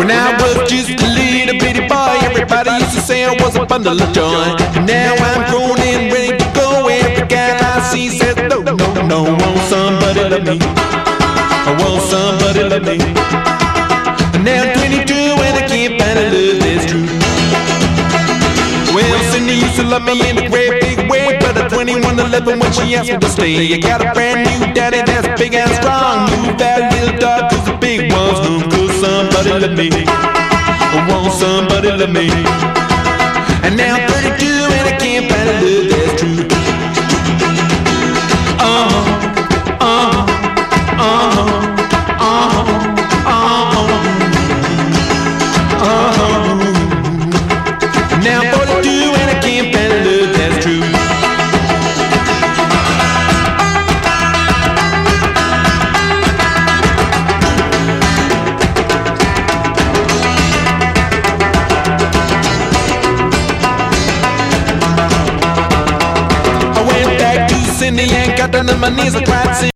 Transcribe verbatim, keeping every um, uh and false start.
When I was just a little bitty boy, everybody used to say I was a bundle of joy. Now I'm grown and ready to go. Every guy I see says no, no, no. I want somebody love me. I want somebody love me. Now I'm twenty-two and I can't find a love that's true. Well, Cindy used to love me in a great big way, but at twenty-one eleven when she asked me to stay, I got a brand new daddy that's big and strong. Move that little dog cause the big one's home. Cause somebody love me. I want somebody love me. And now I'm thirty-two and I can't find a love that's true. Uh-huh, uh-huh, uh-huh, uh-huh, uh-huh, uh-huh. Now I'm forty-two and I can't find a love that's true. I went back to Cindy and got down on my knees. I cried.